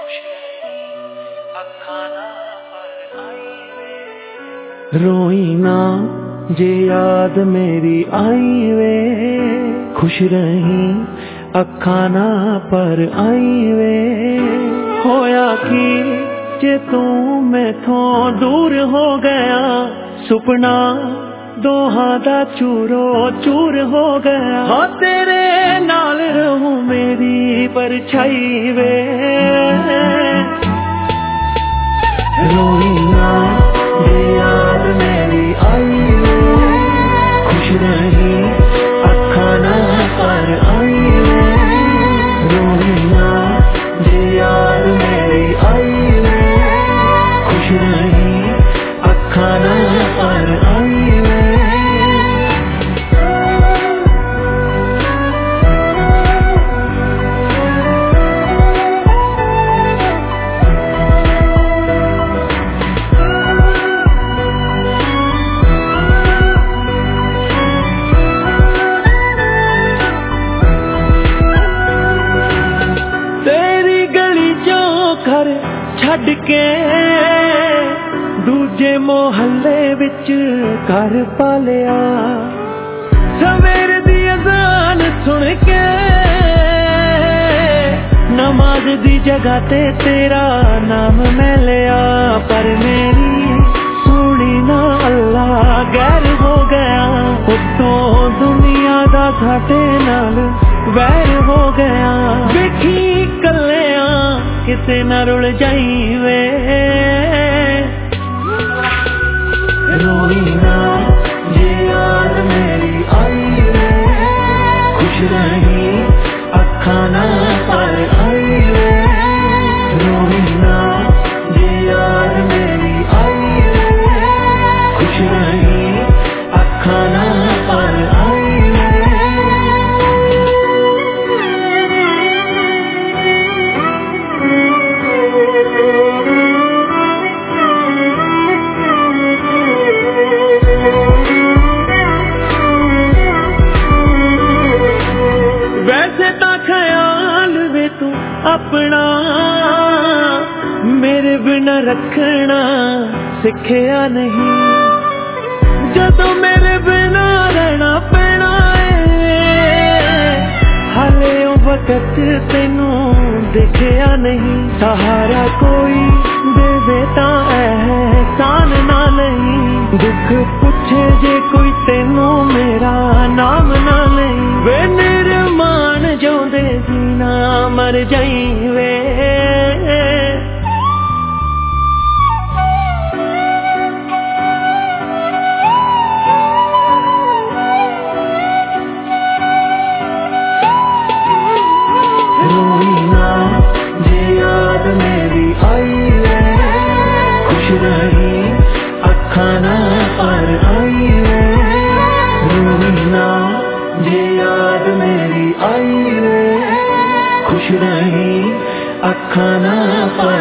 रोई ना जे याद मेरी आई वे, खुश रही अखा ना पर आई वे। होया कि जे तू मैथों दूर हो गया, सुपना दोहां दा चूरो चूर हो गया। हाँ तेरे नाल रहूं मेरी परछाई वे। रोई ना जे याद मेरी आई वे, खुश रही अखा ना पर आई वे। रोई ना जे याद मेरी आई वे, खुश रही अखा ना पर आई वे। घर छड़ के दूजे मोहल्ले विच घर पालिया, सवेर दी अज़ान सुन के नमाज दी जगह ते तेरा नाम मैं लिया। पर मेरी सुनी ना अल्लाह गैर हो गया, उतों दुनिया दा घाटे नाल वैर हो गया। देखी कलिया किसे न रुल जाई वे। रोई ना जे याद मेरी आई वे, खुश रही अखा ना पर आई वे। रोई ना जे याद मेरी आई वे, खुश रही अखा ना पर आई वे। वैसे ता ख्याल वे तू अपना मेरे बिना रखना सिखया नहीं। जदों मेरे बिना रहना पैना है, हाले ओ वक्त तेनू देखया नहीं। सहारा कोई दे देता एहसान ना नहीं, दुख पूछे जे कोई तेनू मेरा नाम ना नहीं। वे निर्माण जोंदे जीना मर जाई वे। रोई ना जे याद मेरी आई वे, खुश रही अखा ना पर आई वे। रोई ना जे याद मेरी आई वे, खुश रही अखा ना पर